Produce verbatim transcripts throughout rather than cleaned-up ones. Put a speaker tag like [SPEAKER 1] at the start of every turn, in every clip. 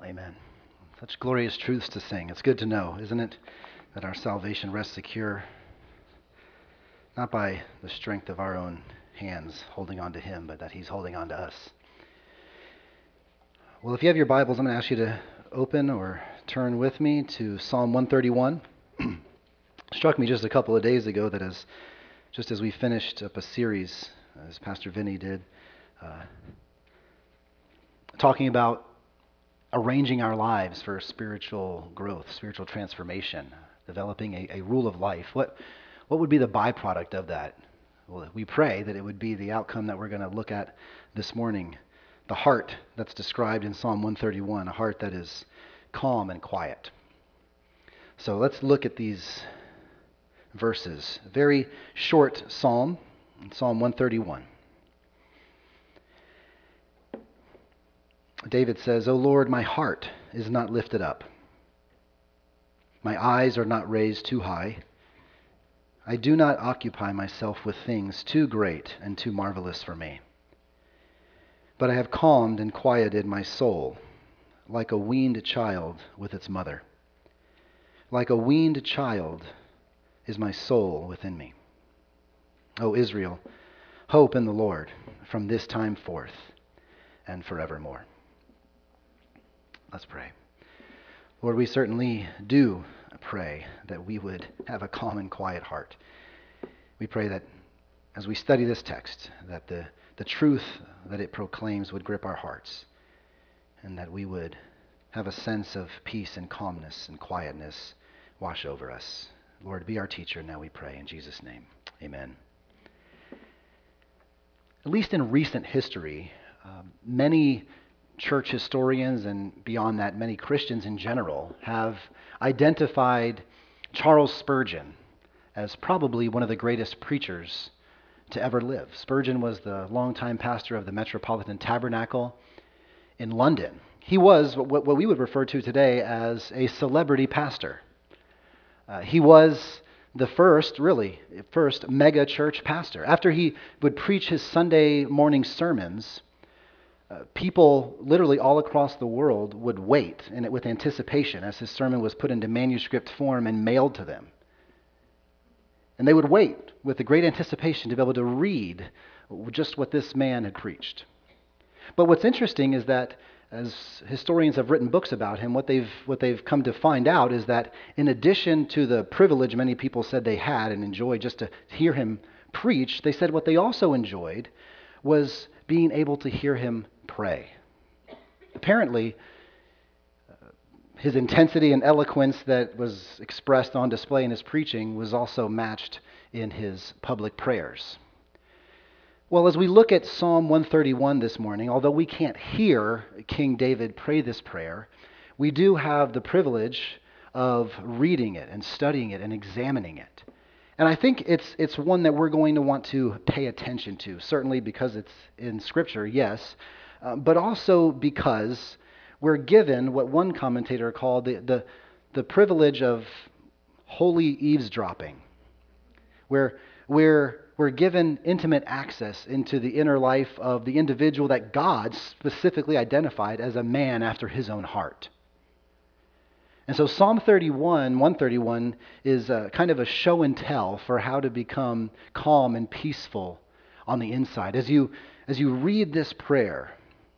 [SPEAKER 1] Amen. Such glorious truths to sing. It's good to know, isn't it, that our salvation rests secure, not by the strength of our own hands holding on to Him, but that He's holding on to us. Well, if you have your Bibles, I'm going to ask you to open or turn with me to Psalm one thirty-one. It struck me just a couple of days ago that as just as we finished up a series, as Pastor Vinny did, uh, talking about arranging our lives for spiritual growth, spiritual transformation, developing a, a rule of life. What what would be the byproduct of that? Well, we pray that it would be the outcome that we're going to look at this morning. The heart that's described in Psalm one thirty-one, a heart that is calm and quiet. So let's look at these verses. A very short psalm, Psalm one thirty-one. David says, O Lord, my heart is not lifted up. My eyes are not raised too high. I do not occupy myself with things too great and too marvelous for me. But I have calmed and quieted my soul, like a weaned child with its mother. Like a weaned child is my soul within me. O Israel, hope in the Lord from this time forth and forevermore. Let's pray. Lord, we certainly do pray that we would have a calm and quiet heart. We pray that as we study this text, that the, the truth that it proclaims would grip our hearts, and that we would have a sense of peace and calmness and quietness wash over us. Lord, be our teacher now, we pray in Jesus' name. Amen. At least in recent history, um, many church historians and beyond that, many Christians in general have identified Charles Spurgeon as probably one of the greatest preachers to ever live. Spurgeon was the longtime pastor of the Metropolitan Tabernacle in London. He was what, what we would refer to today as a celebrity pastor. Uh, he was the first, really, first mega church pastor. After he would preach his Sunday morning sermons, Uh, people literally all across the world would wait in it with anticipation as his sermon was put into manuscript form and mailed to them. And they would wait with a great anticipation to be able to read just what this man had preached. But what's interesting is that as historians have written books about him, what they've what they've come to find out is that in addition to the privilege many people said they had and enjoyed just to hear him preach, they said what they also enjoyed was being able to hear him pray. Apparently, uh, his intensity and eloquence that was expressed on display in his preaching was also matched in his public prayers. Well, as we look at Psalm one thirty-one this morning, although we can't hear King David pray this prayer, we do have the privilege of reading it and studying it and examining it. And I think it's it's one that we're going to want to pay attention to, certainly because it's in Scripture, yes, uh, but also because we're given what one commentator called the, the, the privilege of holy eavesdropping, where we're, we're given intimate access into the inner life of the individual that God specifically identified as a man after his own heart. And so Psalm thirty-one, one thirty-one is a kind of a show and tell for how to become calm and peaceful on the inside. As you, as you read this prayer,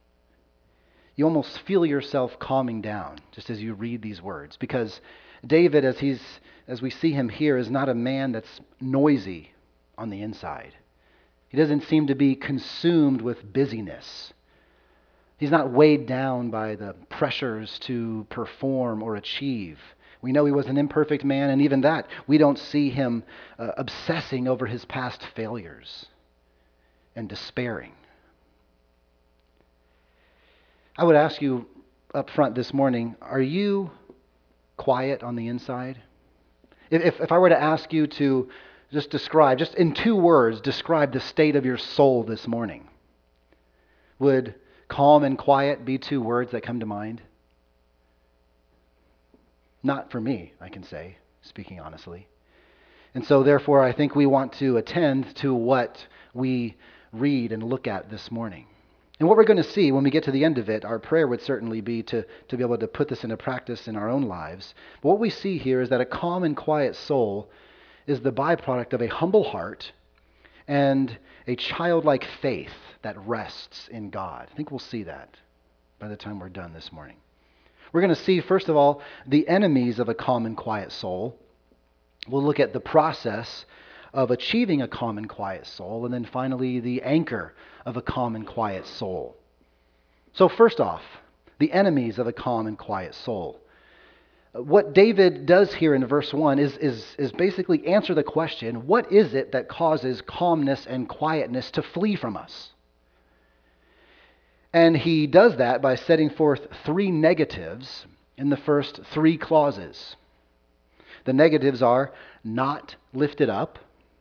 [SPEAKER 1] you almost feel yourself calming down just as you read these words. Because David, as he's as we see him here, is not a man that's noisy on the inside. He doesn't seem to be consumed with busyness. He's not weighed down by the pressures to perform or achieve. We know he was an imperfect man, and even that, we don't see him uh, obsessing over his past failures and despairing. I would ask you up front this morning, are you quiet on the inside? If, if I were to ask you to just describe, just in two words, describe the state of your soul this morning, would calm and quiet be two words that come to mind? Not for me, I can say, speaking honestly. And so therefore, I think we want to attend to what we read and look at this morning. And what we're going to see when we get to the end of it, our prayer would certainly be to, to be able to put this into practice in our own lives. But what we see here is that a calm and quiet soul is the byproduct of a humble heart and a childlike faith that rests in God. I think we'll see that by the time we're done this morning. We're going to see, first of all, the enemies of a calm and quiet soul. We'll look at the process of achieving a calm and quiet soul, and then finally the anchor of a calm and quiet soul. So first off, the enemies of a calm and quiet soul. What David does here in verse one is, is, is basically answer the question, what is it that causes calmness and quietness to flee from us? And he does that by setting forth three negatives in the first three clauses. The negatives are not lifted up,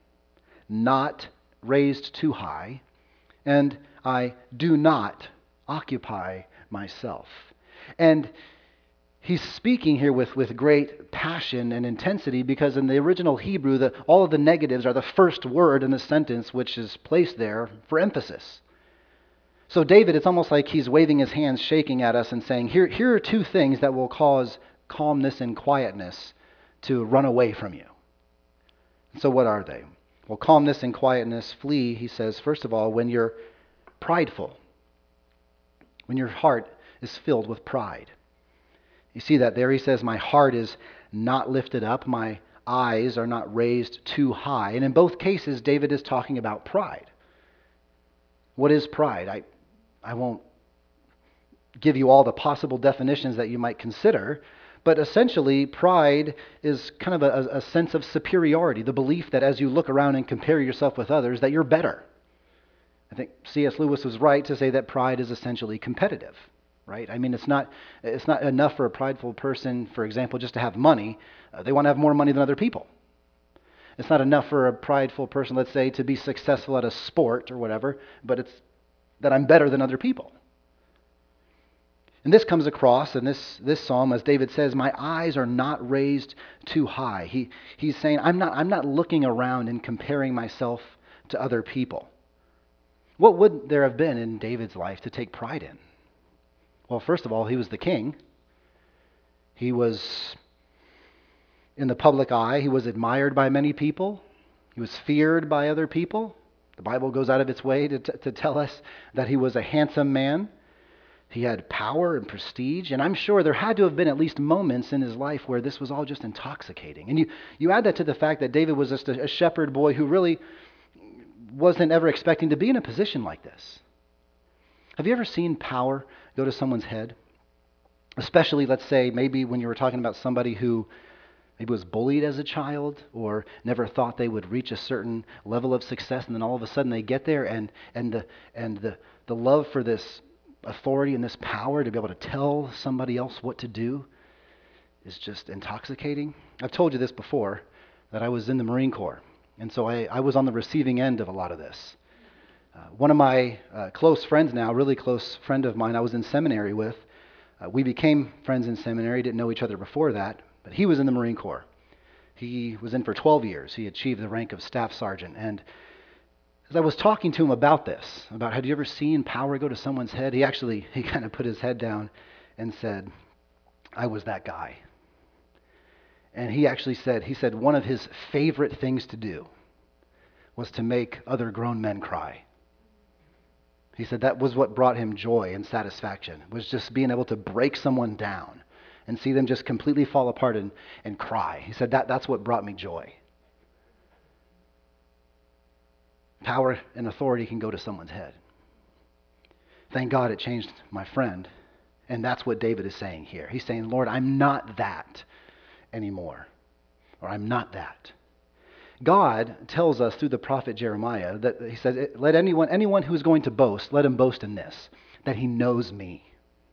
[SPEAKER 1] not raised too high, and I do not occupy myself. And he's speaking here with, with great passion and intensity because in the original Hebrew, the, all of the negatives are the first word in the sentence which is placed there for emphasis. So David, it's almost like he's waving his hands, shaking at us and saying, here, here are two things that will cause calmness and quietness to run away from you. So what are they? Well, calmness and quietness flee, he says, first of all, when you're prideful, when your heart is filled with pride. You see that there. He says, my heart is not lifted up, my eyes are not raised too high. And in both cases, David is talking about pride. What is pride? I, I won't give you all the possible definitions that you might consider, but essentially, pride is kind of a, a sense of superiority, the belief that as you look around and compare yourself with others, that you're better. I think C S Lewis was right to say that pride is essentially competitive, right? I mean, it's not it's not enough for a prideful person, for example, just to have money. Uh, they want to have more money than other people. It's not enough for a prideful person, let's say, to be successful at a sport or whatever, but it's that I'm better than other people. And this comes across in this, this psalm, as David says, my eyes are not raised too high. He, he's saying, I'm not, I'm not looking around and comparing myself to other people. What would there have been in David's life to take pride in? Well, first of all, he was the king. He was in the public eye. He was admired by many people. He was feared by other people. The Bible goes out of its way to, t- to tell us that he was a handsome man. He had power and prestige, and I'm sure there had to have been at least moments in his life where this was all just intoxicating. And you, you add that to the fact that David was just a, a shepherd boy who really wasn't ever expecting to be in a position like this. Have you ever seen power go to someone's head? Especially, let's say, maybe when you were talking about somebody who maybe was bullied as a child or never thought they would reach a certain level of success, and then all of a sudden they get there, and, and, the, and the, the love for this authority and this power to be able to tell somebody else what to do is just intoxicating. I've told you this before, that I was in the Marine Corps, and so I, I was on the receiving end of a lot of this. Uh, one of my uh, close friends now, a really close friend of mine I was in seminary with, uh, we became friends in seminary, didn't know each other before that, but he was in the Marine Corps. He was in for twelve years. He achieved the rank of staff sergeant, and as I was talking to him about this, about had you ever seen power go to someone's head, he actually, he kind of put his head down and said, I was that guy. And he actually said, he said one of his favorite things to do was to make other grown men cry. He said that was what brought him joy and satisfaction, was just being able to break someone down and see them just completely fall apart and, and cry. He said that that's what brought me joy. Power and authority can go to someone's head. Thank God it changed my friend. And that's what David is saying here. He's saying, Lord, I'm not that anymore. Or I'm not that. God tells us through the prophet Jeremiah that he says, let anyone, anyone who's going to boast, let him boast in this, that he knows me.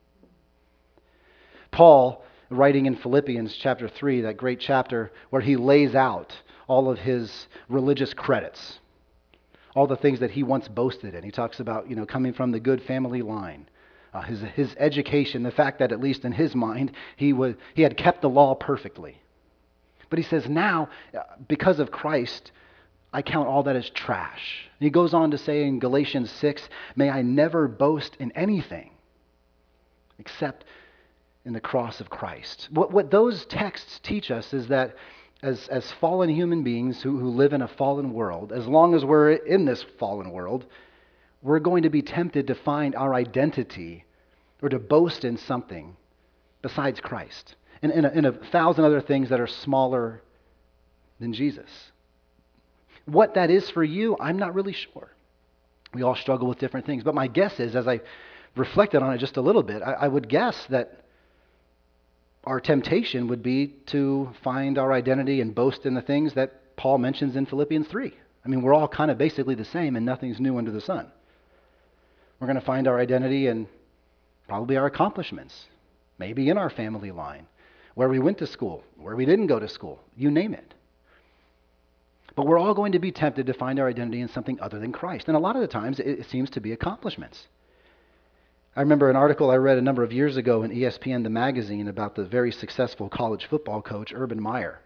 [SPEAKER 1] Paul, writing in Philippians chapter three, that great chapter where he lays out all of his religious credits, all the things that he once boasted in. He talks about, you know, coming from the good family line, uh, his his education, the fact that at least in his mind he was he had kept the law perfectly. But he says now, because of Christ, I count all that as trash. And he goes on to say in Galatians six, may I never boast in anything except in the cross of Christ. What, what those texts teach us is that as, as fallen human beings who, who live in a fallen world, as long as we're in this fallen world, we're going to be tempted to find our identity or to boast in something besides Christ, and in a, in a thousand other things that are smaller than Jesus. What that is for you, I'm not really sure. We all struggle with different things. But my guess is, as I reflected on it just a little bit, I, I would guess that our temptation would be to find our identity and boast in the things that Paul mentions in Philippians three. I mean, we're all kind of basically the same and nothing's new under the sun. We're going to find our identity in probably our accomplishments, maybe in our family line, where we went to school, where we didn't go to school, you name it. But we're all going to be tempted to find our identity in something other than Christ. And a lot of the times, it, it seems to be accomplishments. I remember an article I read a number of years ago in E S P N, the magazine, about the very successful college football coach, Urban Meyer.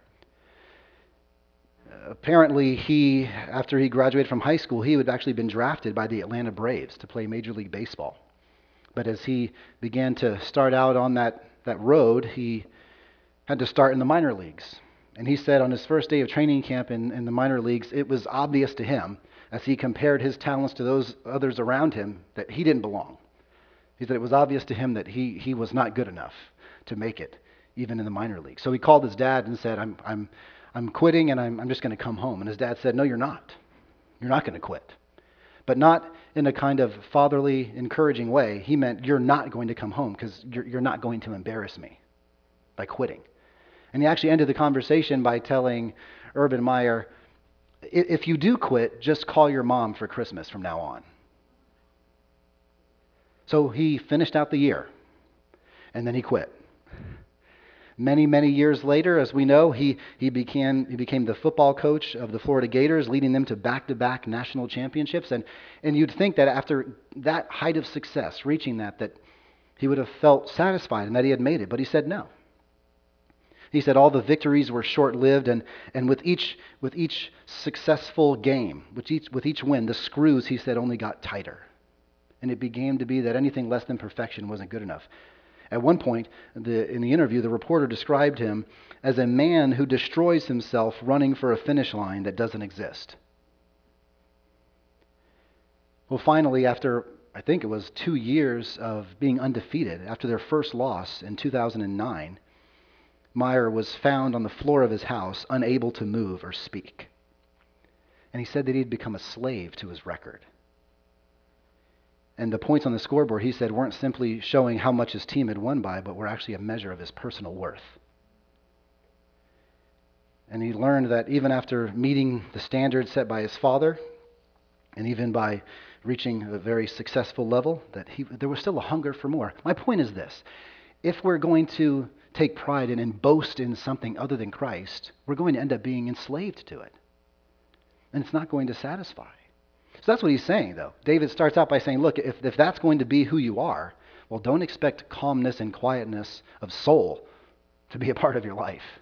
[SPEAKER 1] Uh, apparently, he, after he graduated from high school, he had actually been drafted by the Atlanta Braves to play Major League Baseball. But as he began to start out on that, that road, he had to start in the minor leagues. And he said on his first day of training camp in, in the minor leagues, it was obvious to him, as he compared his talents to those others around him, that he didn't belong. He said it was obvious to him that he, he was not good enough to make it, even in the minor league. So he called his dad and said, I'm, I'm, I'm quitting and I'm, I'm just going to come home. And his dad said, no, you're not. You're not going to quit. But not in a kind of fatherly, encouraging way. He meant, you're not going to come home because you're, you're not going to embarrass me by quitting. And he actually ended the conversation by telling Urban Meyer, if you do quit, just call your mom for Christmas from now on. So he finished out the year, and then he quit. Many, many years later, as we know, he, he, became, he became the football coach of the Florida Gators, leading them to back-to-back national championships. And, and you'd think that after that height of success, reaching that, that he would have felt satisfied and that he had made it. But he said no. He said all the victories were short-lived, and, and with each with each successful game, with each, with each win, the screws, he said, only got tighter. And it began to be that anything less than perfection wasn't good enough. At one point, the, in the interview, the reporter described him as a man who destroys himself running for a finish line that doesn't exist. Well, finally, after, I think it was two years of being undefeated, after their first loss in two thousand nine, Meyer was found on the floor of his house, unable to move or speak. And he said that he'd become a slave to his record. And the points on the scoreboard, he said, weren't simply showing how much his team had won by, but were actually a measure of his personal worth. And he learned that even after meeting the standards set by his father, and even by reaching a very successful level, that he, there was still a hunger for more. My point is this. If we're going to take pride in and boast in something other than Christ, we're going to end up being enslaved to it. And it's not going to satisfy. So that's what he's saying, though. David starts out by saying, look, if, if that's going to be who you are, well, don't expect calmness and quietness of soul to be a part of your life.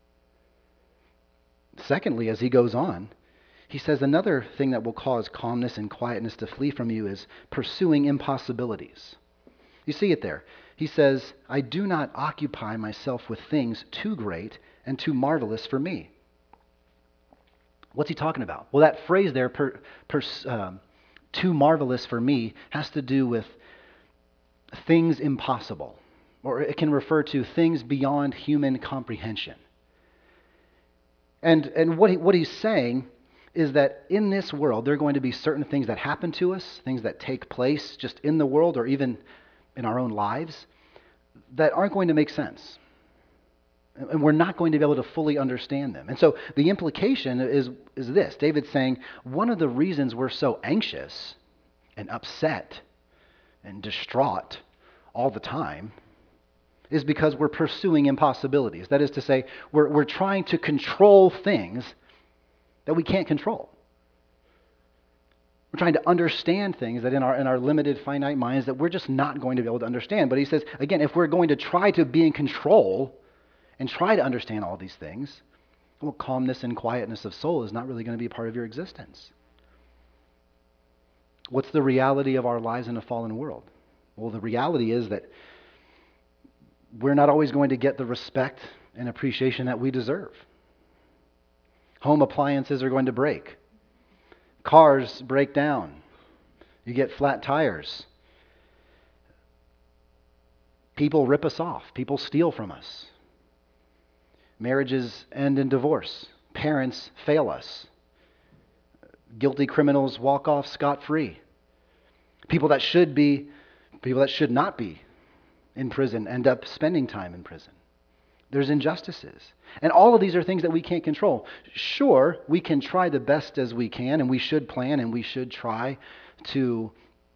[SPEAKER 1] Secondly, as he goes on, he says another thing that will cause calmness and quietness to flee from you is pursuing impossibilities. You see it there. He says, I do not occupy myself with things too great and too marvelous for me. What's he talking about? Well, that phrase there, per, per, um, too marvelous for me, has to do with things impossible. Or it can refer to things beyond human comprehension. And, and what, he, what he's saying is that in this world, there are going to be certain things that happen to us, things that take place just in the world or even in our own lives that aren't going to make sense. And we're not going to be able to fully understand them. And so the implication is, is this. David's saying one of the reasons we're so anxious and upset and distraught all the time is because we're pursuing impossibilities. That is to say, we're, we're trying to control things that we can't control. We're trying to understand things that in our in our limited, finite minds that we're just not going to be able to understand. But he says, again, if we're going to try to be in control and try to understand all these things, Well, calmness and quietness of soul is not really going to be a part of your existence. What's the reality of our lives in a fallen world? Well, the reality is that we're not always going to get the respect and appreciation that we deserve. Home appliances are going to break. Cars break down. You get flat tires. People rip us off. People steal from us. Marriages end in divorce. Parents fail us. Guilty criminals walk off scot-free. People that should be, people that should not be in prison end up spending time in prison. There's injustices. And all of these are things that we can't control. Sure, we can try the best as we can, and we should plan, and we should try to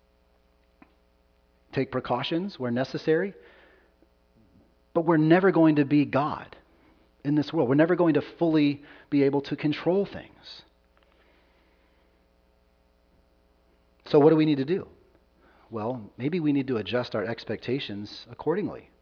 [SPEAKER 1] take precautions where necessary, but we're never going to be God in this world. We're never going to fully be able to control things. So what do we need to do? Well, maybe we need to adjust our expectations accordingly.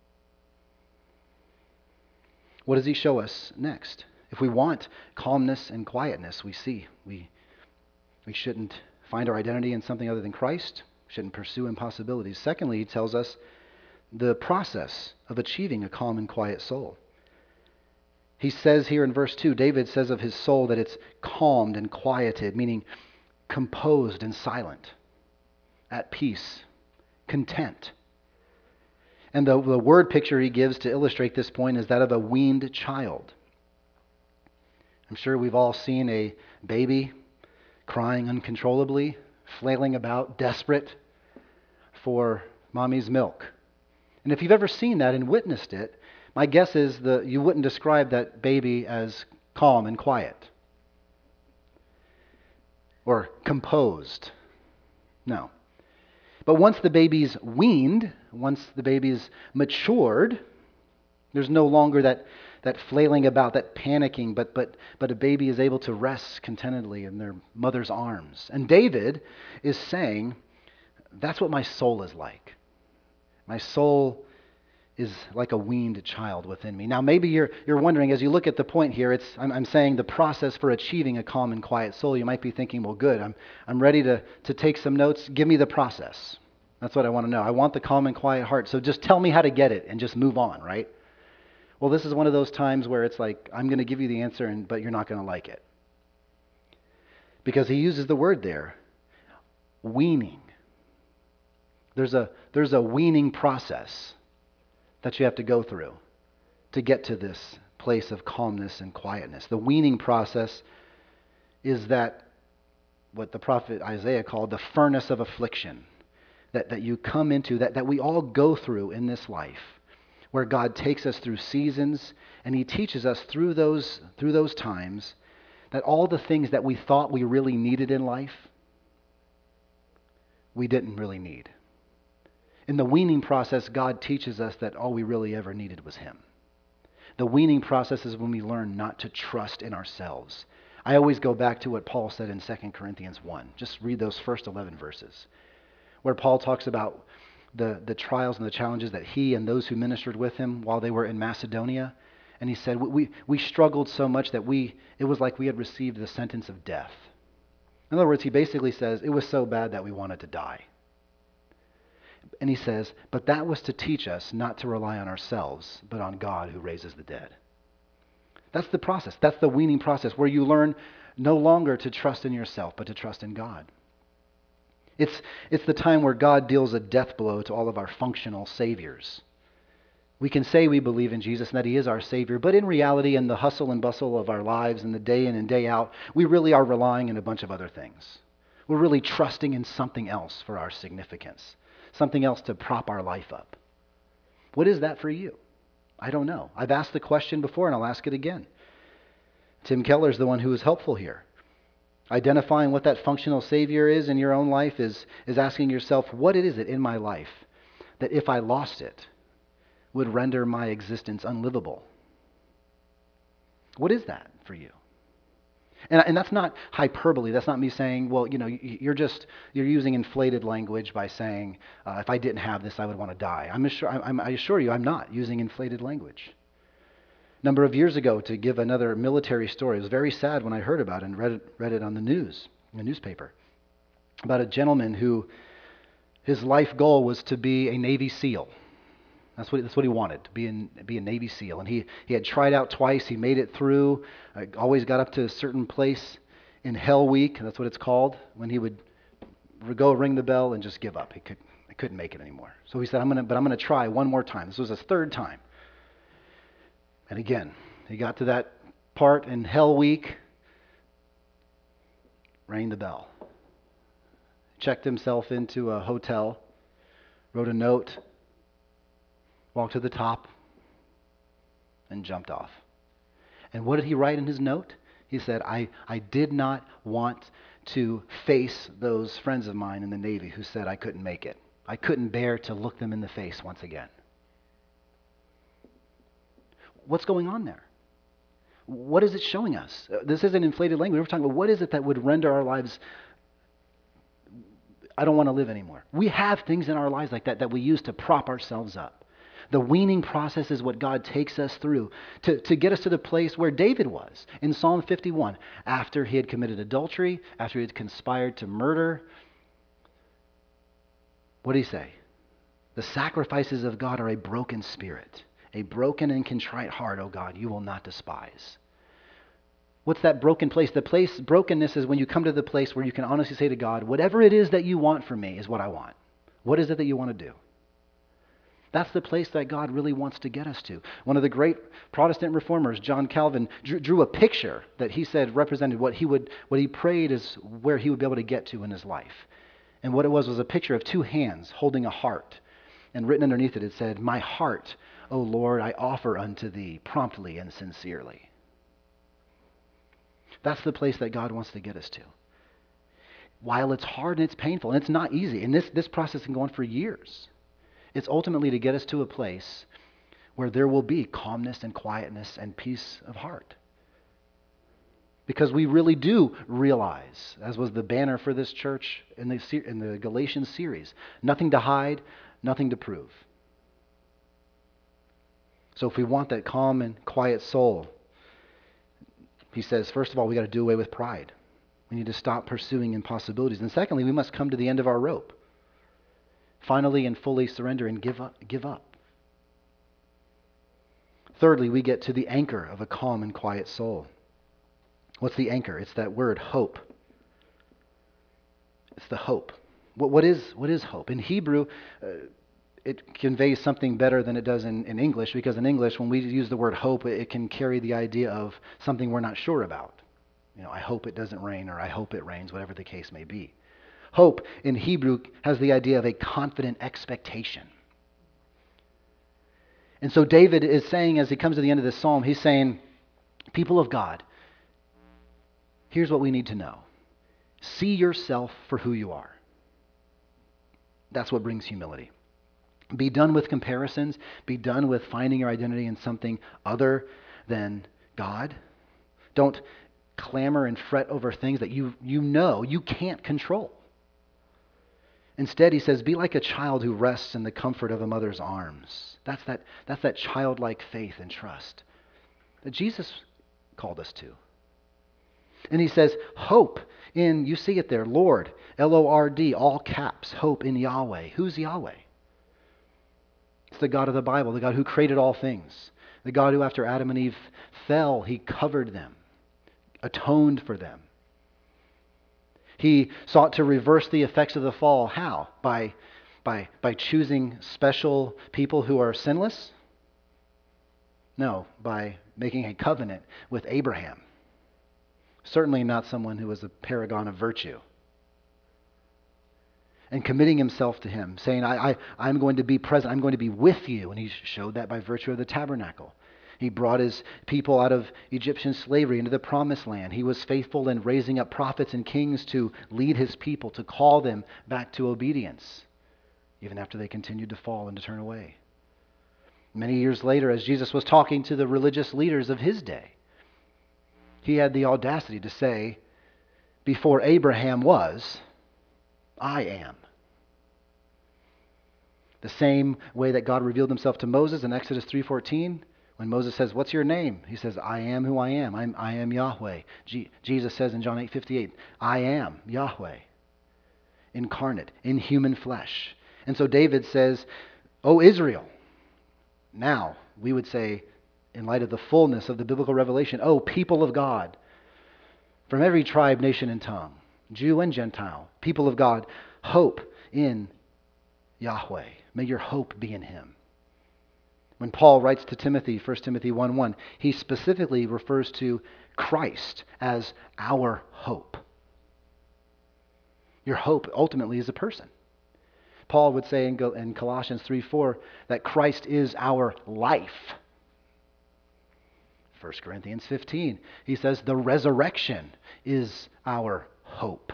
[SPEAKER 1] What does he show us next? If we want calmness and quietness, we see we, we shouldn't find our identity in something other than Christ. We shouldn't pursue impossibilities. Secondly, he tells us the process of achieving a calm and quiet soul. He says here in verse two, David says of his soul that it's calmed and quieted, meaning composed and silent, at peace, content. And the, the word picture he gives to illustrate this point is that of a weaned child. I'm sure we've all seen a baby crying uncontrollably, flailing about, desperate for mommy's milk. And if you've ever seen that and witnessed it, my guess is that you wouldn't describe that baby as calm and quiet or composed. No. But once the baby's weaned, once the baby's matured, there's no longer that, that flailing about, that panicking, but, but, but a baby is able to rest contentedly in their mother's arms. And David is saying, that's what my soul is like. My soul is like a weaned child within me. Now, maybe you're you're wondering, as you look at the point here, it's I'm, I'm saying the process for achieving a calm and quiet soul. You might be thinking, well, good, I'm I'm ready to, to take some notes. Give me the process. That's what I want to know. I want the calm and quiet heart. So just tell me how to get it and just move on, right? Well, this is one of those times where it's like, I'm going to give you the answer, and but you're not going to like it. Because he uses the word there, weaning. There's a there's a weaning process that you have to go through to get to this place of calmness and quietness. The weaning process is that what the prophet Isaiah called the furnace of affliction that, that you come into, that, that we all go through in this life, where God takes us through seasons and he teaches us through those, through those times that all the things that we thought we really needed in life, we didn't really need. In the weaning process, God teaches us that all we really ever needed was him. The weaning process is when we learn not to trust in ourselves. I always go back to what Paul said in Second Corinthians one. Just read those first eleven verses, where Paul talks about the, the trials and the challenges that he and those who ministered with him while they were in Macedonia. And he said, we, we struggled so much that we it was like we had received the sentence of death. In other words, he basically says, it was so bad that we wanted to die. And he says, but that was to teach us not to rely on ourselves, but on God who raises the dead. That's the process. That's the weaning process, where you learn no longer to trust in yourself, but to trust in God. It's, it's the time where God deals a death blow to all of our functional saviors. We can say we believe in Jesus and that he is our Savior, but in reality, in the hustle and bustle of our lives and the day in and day out, we really are relying on a bunch of other things. We're really trusting in something else for our significance. Something else to prop our life up. What is that for you? I don't know. I've asked the question before and I'll ask it again. Tim Keller's the one who is helpful here. Identifying what that functional Savior is in your own life is, is asking yourself, what is it in my life that if I lost it would render my existence unlivable? What is that for you? And, and that's not hyperbole. That's not me saying, well, you know, you're just, you're using inflated language by saying, uh, if I didn't have this, I would want to die. I'm assure, I'm, I assure you, I'm not using inflated language. number of years ago, to give another military story. It was very sad when I heard about it and read it, read it on the news, in the newspaper, about a gentleman who his life goal was to be a Navy SEAL. That's what, that's what he wanted, to be, in, be a Navy SEAL. And he, he had tried out twice. He made it through, uh, always got up to a certain place in Hell Week, that's what it's called, when he would go ring the bell and just give up. He, could, he couldn't make it anymore. So he said, I'm gonna, but I'm going to try one more time. This was his third time. And again, he got to that part in Hell Week, rang the bell. Checked himself into a hotel, wrote a note, walked to the top, and jumped off. And what did he write in his note? He said, I, I did not want to face those friends of mine in the Navy who said I couldn't make it. I couldn't bear to look them in the face once again. What's going on there? What is it showing us? This isn't inflated language. We're talking about what is it that would render our lives, I don't want to live anymore. We have things in our lives like that that we use to prop ourselves up. The weaning process is what God takes us through to, to get us to the place where David was in Psalm fifty-one. After he had committed adultery, after he had conspired to murder, what did he say? The sacrifices of God are a broken spirit. A broken and contrite heart, O God, you will not despise. What's that broken place? The place, brokenness is when you come to the place where you can honestly say to God, whatever it is that you want from me is what I want. What is it that you want to do? That's the place that God really wants to get us to. One of the great Protestant reformers, John Calvin, drew, drew a picture that he said represented what he would, what he prayed is where he would be able to get to in his life. And what it was was a picture of two hands holding a heart. And written underneath it, it said, my heart, O Lord, I offer unto thee promptly and sincerely. That's the place that God wants to get us to. While it's hard and it's painful, and it's not easy, and this, this process can go on for years, it's ultimately to get us to a place where there will be calmness and quietness and peace of heart. Because we really do realize, as was the banner for this church in the, in the Galatians series, nothing to hide, nothing to prove. So if we want that calm and quiet soul, he says, first of all, we got to do away with pride. We need to stop pursuing impossibilities. And secondly, we must come to the end of our rope. Finally and fully surrender and give up. Give up. Thirdly, we get to the anchor of a calm and quiet soul. What's the anchor? It's that word, hope. It's the hope. What, what is what is hope? In Hebrew, uh, it conveys something better than it does in, in English, because in English, when we use the word hope, it, it can carry the idea of something we're not sure about. You know, I hope it doesn't rain, or I hope it rains, whatever the case may be. Hope in Hebrew has the idea of a confident expectation. And so David is saying, as he comes to the end of this psalm, he's saying, people of God, here's what we need to know. See yourself for who you are. That's what brings humility. Be done with comparisons. Be done with finding your identity in something other than God. Don't clamor and fret over things that you, you know you can't control. Instead, he says, be like a child who rests in the comfort of a mother's arms. That's that, that's that childlike faith and trust that Jesus called us to. And he says, hope in, you see it there, Lord, L O R D, all caps, hope in Yahweh. Who's Yahweh? It's the God of the Bible, the God who created all things. The God who, after Adam and Eve fell, he covered them, atoned for them. He sought to reverse the effects of the fall. How? By, by, by choosing special people who are sinless? No, by making a covenant with Abraham. Certainly not someone who was a paragon of virtue. And committing himself to him, saying, I, I, I'm going to be present, I'm going to be with you. And he showed that by virtue of the tabernacle. He brought his people out of Egyptian slavery into the promised land. He was faithful in raising up prophets and kings to lead his people, to call them back to obedience, even after they continued to fall and to turn away. Many years later, as Jesus was talking to the religious leaders of his day, he had the audacity to say, before Abraham was, I am. The same way that God revealed himself to Moses in Exodus three fourteen, When Moses says, what's your name? He says, I am who I am. I'm, I am Yahweh. G- Jesus says in John eight fifty-eight, I am Yahweh, incarnate, in human flesh. And so David says, O Israel. Now, we would say, in light of the fullness of the biblical revelation, O people of God, from every tribe, nation, and tongue, Jew and Gentile, people of God, hope in Yahweh. May your hope be in him. When Paul writes to Timothy, First Timothy one one, he specifically refers to Christ as our hope. Your hope ultimately is a person. Paul would say in, in Colossians three four that Christ is our life. First Corinthians fifteen, he says the resurrection is our hope.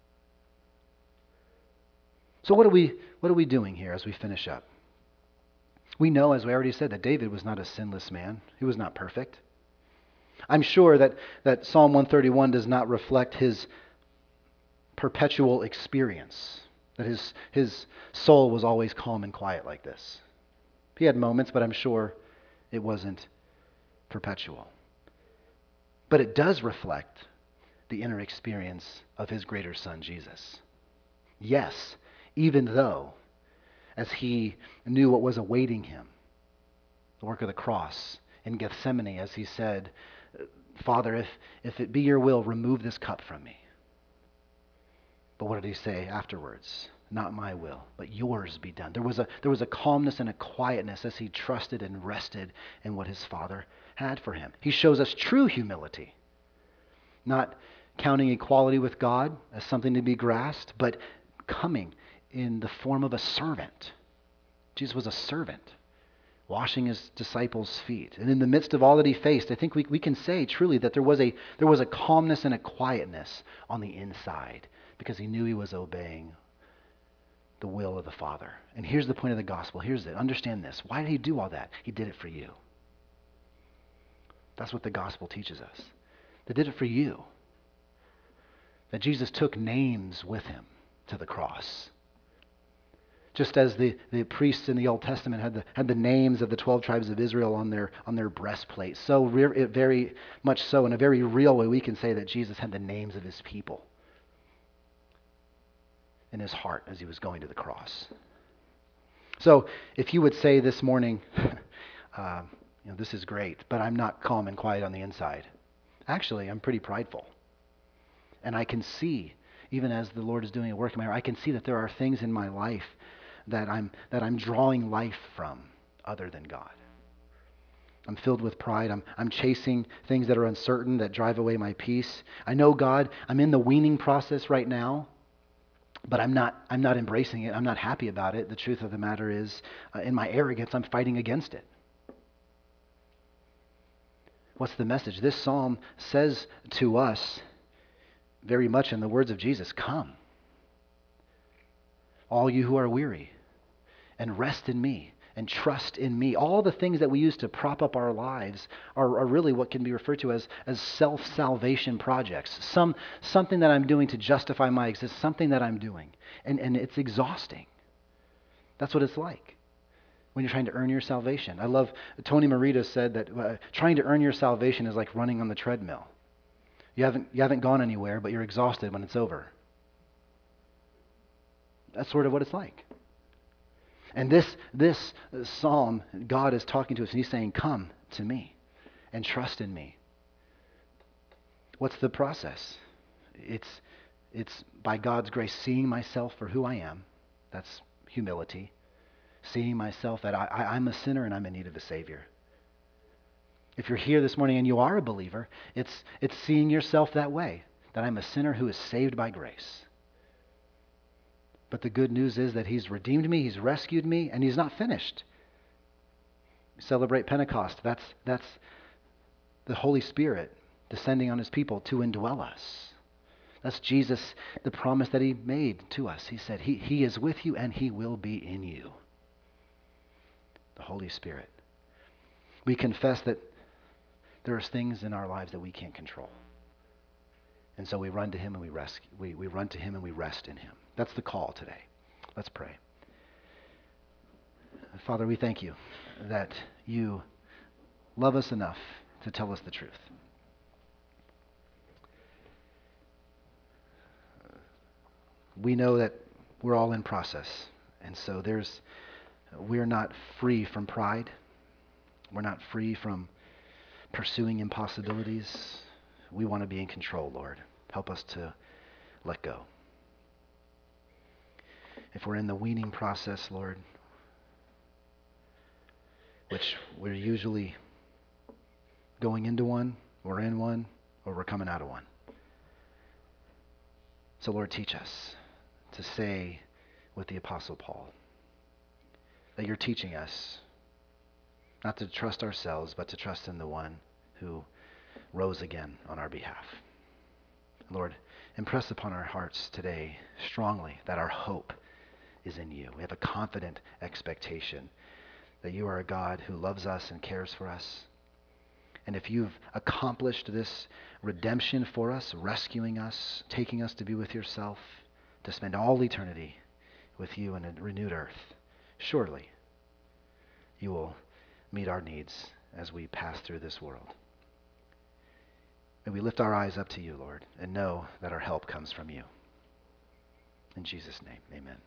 [SPEAKER 1] So what are we what are we doing here as we finish up? We know, as we already said, that David was not a sinless man. He was not perfect. I'm sure that, that Psalm one thirty-one does not reflect his perpetual experience, that his, his soul was always calm and quiet like this. He had moments, but I'm sure it wasn't perpetual. But it does reflect the inner experience of his greater son, Jesus. Yes, even though, as he knew what was awaiting him, the work of the cross in Gethsemane, as he said, Father, if, if it be your will, remove this cup from me. But what did he say afterwards? Not my will, but yours be done. There was a, there was a calmness and a quietness as he trusted and rested in what his Father had for him. He shows us true humility, not counting equality with God as something to be grasped, but coming in the form of a servant. Jesus was a servant, washing his disciples' feet. And in the midst of all that he faced, I think we, we can say truly that there was a there was a calmness and a quietness on the inside because he knew he was obeying the will of the Father. And here's the point of the gospel. Here's it. Understand this. Why did he do all that? He did it for you. That's what the gospel teaches us. They did it for you. That Jesus took names with him to the cross. Just as the, the priests in the Old Testament had the, had the names of the twelve tribes of Israel on their, on their breastplate. So re- very much so, in a very real way, we can say that Jesus had the names of his people in his heart as he was going to the cross. So if you would say this morning, uh, you know, this is great, but I'm not calm and quiet on the inside. Actually, I'm pretty prideful. And I can see, even as the Lord is doing a work in my heart, I can see that there are things in my life that I'm that I'm drawing life from other than God. I'm filled with pride. I'm I'm chasing things that are uncertain, that drive away my peace. I know God, I'm in the weaning process right now, but I'm not I'm not embracing it. I'm not happy about it. The truth of the matter is, uh, in my arrogance, I'm fighting against it. What's the message? This psalm says to us, very much in the words of Jesus, come, all you who are weary, and rest in me, and trust in me. All the things that we use to prop up our lives are, are really what can be referred to as, as self-salvation projects. Some something that I'm doing to justify my existence, something that I'm doing. And, and it's exhausting. That's what it's like when you're trying to earn your salvation. I love, Tony Merida said that uh, trying to earn your salvation is like running on the treadmill. You haven't, you haven't gone anywhere, but you're exhausted when it's over. That's sort of what it's like. And this, this psalm, God is talking to us, and he's saying, come to me and trust in me. What's the process? It's, it's by God's grace, seeing myself for who I am. That's humility. Seeing myself that I, I, I'm a sinner and I'm in need of a Savior. If you're here this morning and you are a believer, it's, it's seeing yourself that way, that I'm a sinner who is saved by grace. But the good news is that he's redeemed me, he's rescued me, and he's not finished. We celebrate Pentecost. That's, that's the Holy Spirit descending on his people to indwell us. That's Jesus, the promise that he made to us. He said, he, he is with you and he will be in you. The Holy Spirit. We confess that there are things in our lives that we can't control. And so we run to him and we rescue, we, we run to him and we rest in him. That's the call today. Let's pray. Father, we thank you that you love us enough to tell us the truth. We know that we're all in process, and so there's we're not free from pride. We're not free from pursuing impossibilities. We want to be in control, Lord. Help us to let go. If we're in the weaning process, Lord, which we're usually going into one, we're in one, or we're coming out of one. So, Lord, teach us to say with the Apostle Paul that you're teaching us not to trust ourselves, but to trust in the one who rose again on our behalf. Lord, impress upon our hearts today strongly that our hope is in you. We have a confident expectation that you are a God who loves us and cares for us. And if you've accomplished this redemption for us, rescuing us, taking us to be with yourself, to spend all eternity with you in a renewed earth, surely you will meet our needs as we pass through this world. May we lift our eyes up to you, Lord, and know that our help comes from you. In Jesus' name, amen.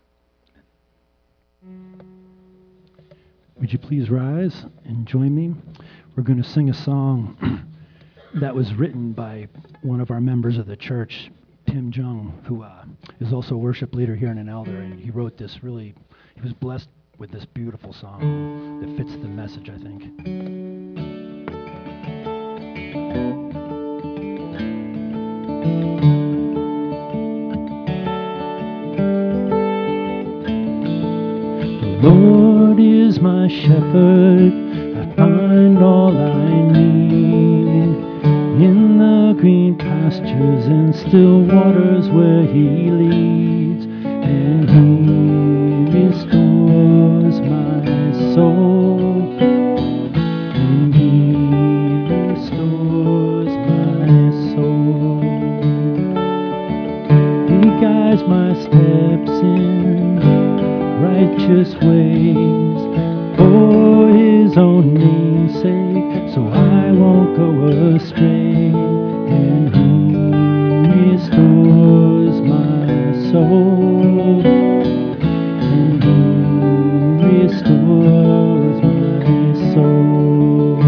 [SPEAKER 2] Would you please rise and join me? We're going to sing a song that was written by one of our members of the church, Tim Jung, who uh, is also a worship leader here and an elder, and he wrote this really, he was blessed with this beautiful song that fits the message, I think. The Lord is my shepherd, I find all I need. In the green pastures and still waters where he leads, and he restores my soul, and he restores my soul. He guides my steps in righteous ways for his own name's sake, so I won't go astray. And he restores my soul, and he restores my soul.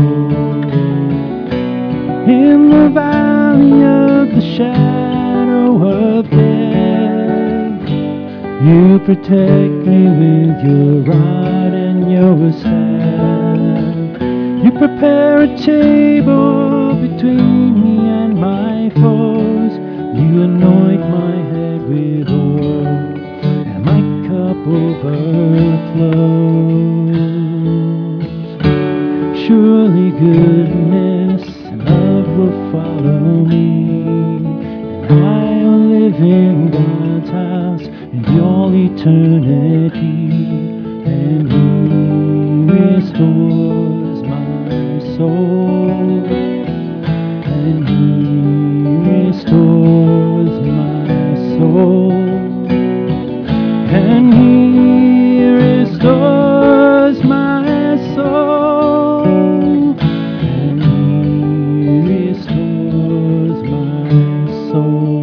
[SPEAKER 2] In the valley of the shadow of death, you protect me with your rod and your staff. You prepare a table between me and my foes. You anoint my head with oil, and my cup overflows. Surely goodness and love will follow me, and I will live in God's house in all eternity. And he restores my soul, and he restores my soul, and he restores my soul, and he restores my soul.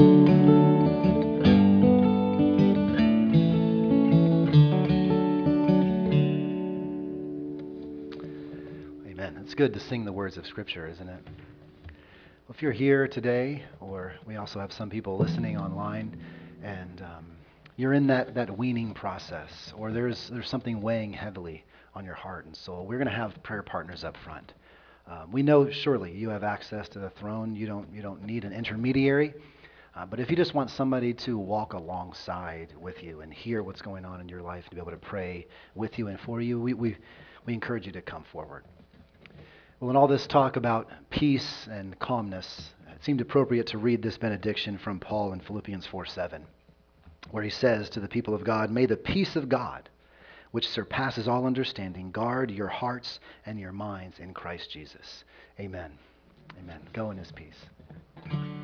[SPEAKER 1] It's good to sing the words of Scripture, isn't it? Well, if you're here today, or we also have some people listening online, and um, you're in that, that weaning process, or there's there's something weighing heavily on your heart and soul, we're going to have prayer partners up front. Um, we know surely you have access to the throne. You don't you don't need an intermediary. Uh, but if you just want somebody to walk alongside with you and hear what's going on in your life, to be able to pray with you and for you, we we, we encourage you to come forward. Well, in all this talk about peace and calmness, it seemed appropriate to read this benediction from Paul in Philippians four seven, where he says to the people of God, "May the peace of God, which surpasses all understanding, guard your hearts and your minds in Christ Jesus." Amen. Amen. Go in his peace.